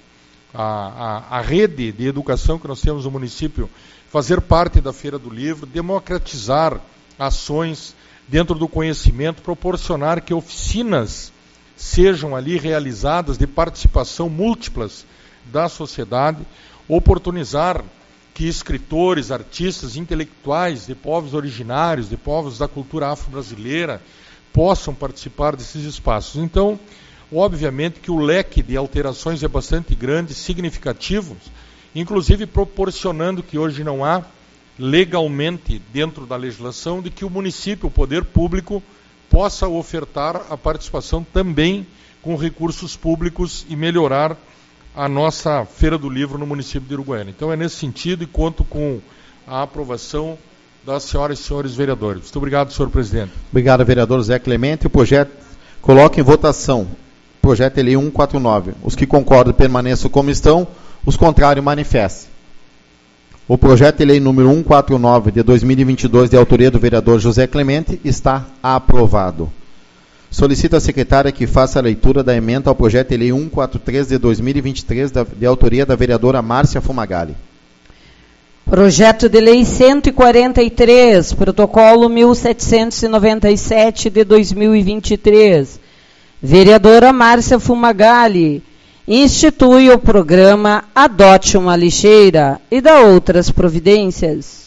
a, a, a rede de educação que nós temos no município, fazer parte da Feira do Livro, democratizar ações dentro do conhecimento, proporcionar que oficinas sejam ali realizadas de participação múltiplas da sociedade, oportunizar que escritores, artistas, intelectuais de povos originários, de povos da cultura afro-brasileira, possam participar desses espaços. Então, obviamente que o leque de alterações é bastante grande, significativos, inclusive proporcionando que hoje não há legalmente dentro da legislação de que o município, o poder público, possa ofertar a participação também com recursos públicos e melhorar a nossa Feira do Livro no município de Uruguaiana. Então é nesse sentido e conto com a aprovação das senhoras e senhores vereadores. Muito obrigado, senhor presidente. Obrigado, vereador Zé Clemente. O projeto coloca em votação o projeto de lei cento e quarenta e nove. Os que concordam permaneçam como estão, os contrários manifestem. O projeto de lei número cento e quarenta e nove de dois mil e vinte e dois, de autoria do vereador José Clemente, está aprovado. Solicito à secretária que faça a leitura da emenda ao projeto de lei cento e quarenta e três de dois mil e vinte e três, da, de autoria da vereadora Márcia Fumagalli. Projeto de lei cento e quarenta e três, protocolo mil setecentos e noventa e sete de dois mil e vinte e três. Vereadora Márcia Fumagalli institui o programa Adote uma Lixeira e dá outras providências.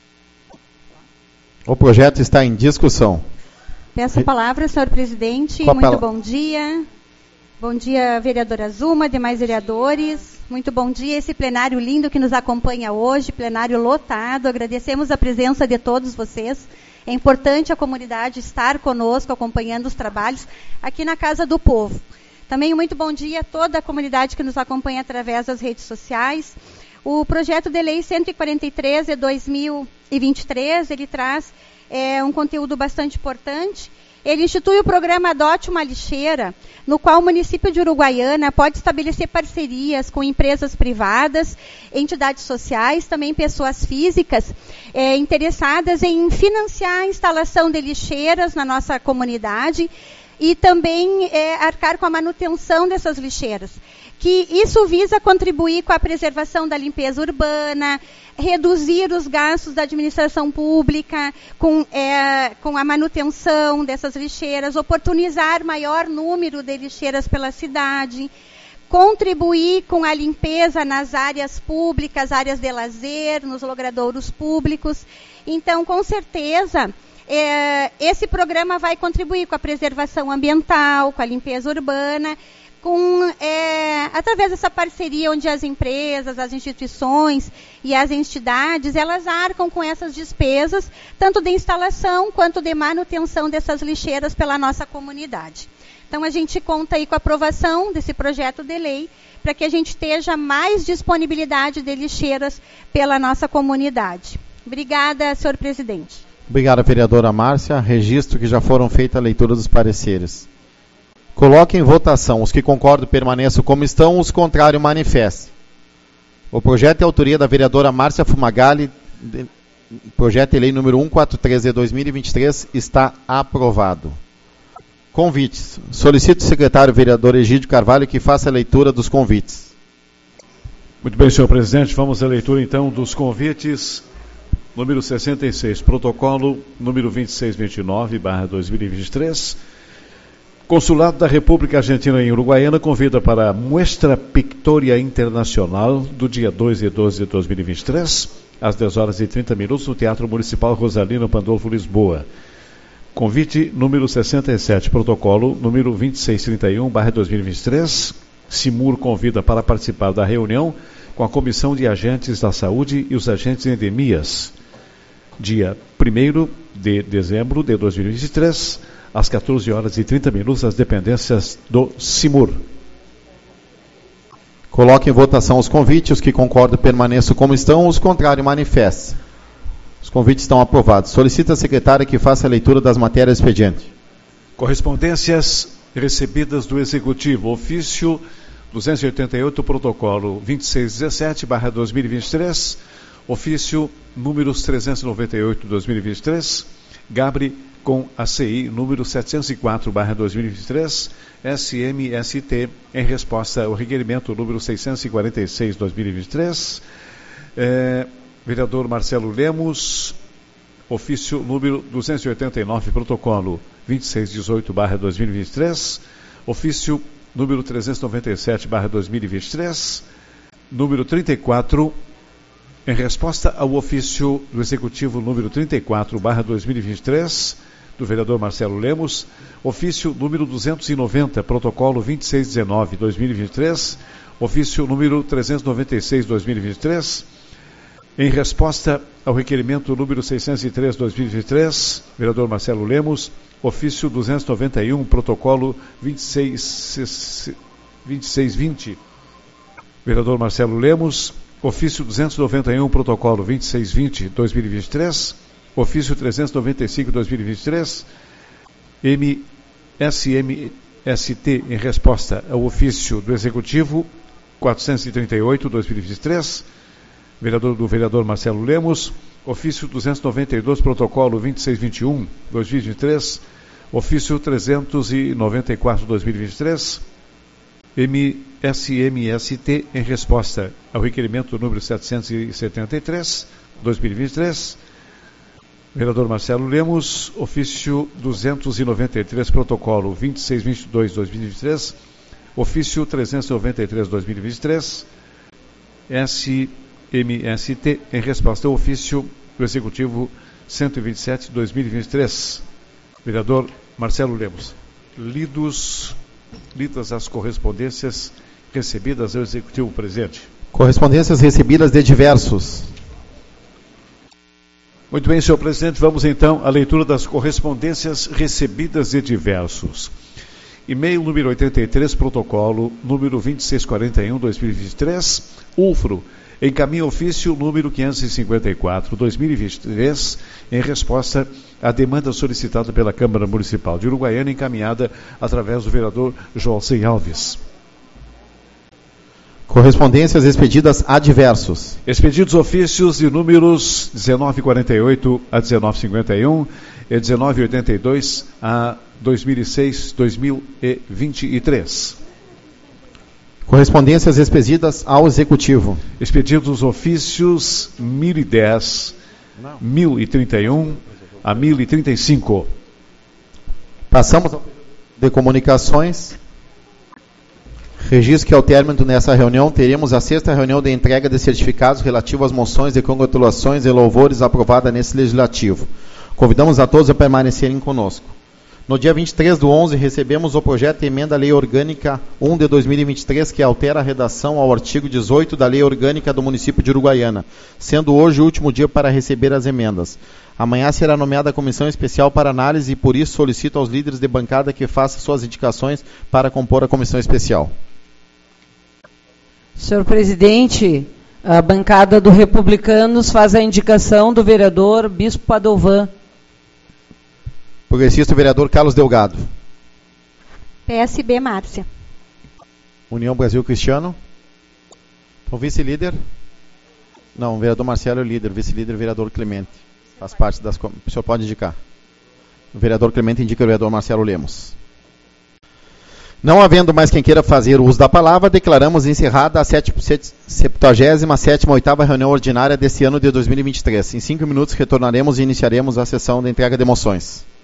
O projeto está em discussão. Peço a palavra, senhor presidente. Com a Muito pala- bom dia. Bom dia, vereadora Zuma, demais vereadores. Muito bom dia, esse plenário lindo que nos acompanha hoje, plenário lotado. Agradecemos a presença de todos vocês. É importante a comunidade estar conosco, acompanhando os trabalhos aqui na Casa do Povo. Também um muito bom dia a toda a comunidade que nos acompanha através das redes sociais. O projeto de lei cento e quarenta e três de dois mil e vinte e três, ele traz é, um conteúdo bastante importante. Ele institui o programa Adote uma Lixeira, no qual o município de Uruguaiana pode estabelecer parcerias com empresas privadas, entidades sociais, também pessoas físicas é, interessadas em financiar a instalação de lixeiras na nossa comunidade e também é, arcar com a manutenção dessas lixeiras. Que isso visa contribuir com a preservação da limpeza urbana, reduzir os gastos da administração pública com, é, com a manutenção dessas lixeiras, oportunizar maior número de lixeiras pela cidade, contribuir com a limpeza nas áreas públicas, áreas de lazer, nos logradouros públicos. Então, com certeza, é, esse programa vai contribuir com a preservação ambiental, com a limpeza urbana, Com, é, através dessa parceria onde as empresas, as instituições e as entidades, elas arcam com essas despesas, tanto de instalação quanto de manutenção dessas lixeiras pela nossa comunidade. Então, a gente conta aí com a aprovação desse projeto de lei, para que a gente tenha mais disponibilidade de lixeiras pela nossa comunidade. Obrigada, senhor presidente. Obrigada, vereadora Márcia. Registro que já foram feitas a leitura dos pareceres. Coloque em votação. Os que concordam permaneçam como estão, os contrários manifestem. O projeto é autoria da vereadora Márcia Fumagalli. Projeto de lei número cento e quarenta e três de dois mil e vinte e três está aprovado. Convites. Solicito o secretário vereador Egídio Carvalho que faça a leitura dos convites. Muito bem, senhor presidente. Vamos à leitura então dos convites. Número sessenta e seis, protocolo número vinte e seis vinte e nove barra dois mil e vinte e três. Consulado da República Argentina em Uruguaiana convida para a Muestra Pictória Internacional do dia dois de doze de dois mil e vinte e três, às dez horas e trinta minutos, no Teatro Municipal Rosalino Pandolfo, Lisboa. Convite número sessenta e sete, protocolo número vinte e seis trinta e um barra dois mil e vinte e três. Simur convida para participar da reunião com a Comissão de Agentes da Saúde e os agentes em endemias, dia primeiro de dezembro de dois mil e vinte e três, às quatorze horas e trinta minutos, as dependências do Simur. Coloque em votação os convites. Os que concordam permaneçam como estão, os contrários manifestem. Os convites estão aprovados. Solicita a secretária que faça a leitura das matérias expediente. Correspondências recebidas do Executivo. Ofício duzentos e oitenta e oito, protocolo vinte e seis dezessete barra dois mil e vinte e três. Ofício números trezentos e noventa e oito barra dois mil e vinte e três. Gabre com a C I número setecentos e quatro barra dois mil e vinte e três, S M S T, em resposta ao requerimento número seiscentos e quarenta e seis barra dois mil e vinte e três. É, vereador Marcelo Lemos, ofício número duzentos e oitenta e nove, protocolo vinte e seis dezoito barra dois mil e vinte e três, ofício número trezentos e noventa e sete barra dois mil e vinte e três, número trinta e quatro, em resposta ao ofício do Executivo número trinta e quatro barra dois mil e vinte e três, do vereador Marcelo Lemos, ofício número duzentos e noventa, protocolo vinte e seis dezenove barra dois mil e vinte e três, ofício número trezentos e noventa e seis barra dois mil e vinte e três, em resposta ao requerimento número seiscentos e três barra dois mil e vinte e três, vereador Marcelo Lemos, ofício duzentos e noventa e um, protocolo vinte e seis vinte, vereador Marcelo Lemos, ofício duzentos e noventa e um, protocolo vinte e seis vinte barra dois mil e vinte e três, ofício trezentos e noventa e cinco barra dois mil e vinte e três, M S M S T, em resposta ao ofício do Executivo quatrocentos e trinta e oito barra dois mil e vinte e três, vereador do vereador Marcelo Lemos, ofício duzentos e noventa e dois, protocolo vinte e seis vinte e um barra dois mil e vinte e três, ofício trezentos e noventa e quatro barra dois mil e vinte e três, M S M S T, em resposta ao requerimento número setecentos e setenta e três barra dois mil e vinte e três, vereador Marcelo Lemos, ofício duzentos e noventa e três, protocolo vinte e seis vinte e dois barra dois mil e vinte e três, ofício trezentos e noventa e três barra dois mil e vinte e três, S M S T, em resposta ao ofício do Executivo cento e vinte e sete barra dois mil e vinte e três. Vereador Marcelo Lemos. Lidos lidas as correspondências recebidas ao Executivo presente. Correspondências recebidas de diversos. Muito bem, senhor presidente, vamos então à leitura das correspondências recebidas de diversos. E-mail número oitenta e três, protocolo número vinte e seis quarenta e um, dois mil e vinte e três, U F R O, encaminha ofício número quinhentos e cinquenta e quatro, dois mil e vinte e três, em resposta à demanda solicitada pela Câmara Municipal de Uruguaiana, encaminhada através do vereador Joalcey Alves. Correspondências expedidas a diversos. Expedidos ofícios de números dezenove quarenta e oito a dezenove cinquenta e um e dezenove oitenta e dois a dois mil e seis, dois mil e vinte e três. Correspondências expedidas ao Executivo. Expedidos ofícios mil e dez, mil e trinta e um a mil e trinta e cinco. Passamos ao de comunicações. Registro que ao término dessa reunião teremos a sexta reunião de entrega de certificados relativo às moções de congratulações e louvores aprovada nesse legislativo. Convidamos a todos a permanecerem conosco. No dia vinte e três do onze, recebemos o projeto de emenda à Lei Orgânica um de dois mil e vinte e três, que altera a redação ao artigo dezoito da Lei Orgânica do município de Uruguaiana, sendo hoje o último dia para receber as emendas. Amanhã será nomeada a comissão especial para análise e, por isso, solicito aos líderes de bancada que façam suas indicações para compor a comissão especial. Senhor presidente, a bancada do Republicanos faz a indicação do vereador Bispo Padovan. Progressista, vereador Carlos Delgado. P S B, Márcia. União Brasil Cristiano. O vice-líder? Não, o vereador Marcelo é o líder. Vice-líder, vereador Clemente. Faz parte das... O senhor pode indicar. O vereador Clemente indica o vereador Marcelo Lemos. Não havendo mais quem queira fazer o uso da palavra, declaramos encerrada a septuagésima sétima oitava reunião ordinária deste ano de dois mil e vinte e três. Em cinco minutos retornaremos e iniciaremos a sessão de entrega de moções.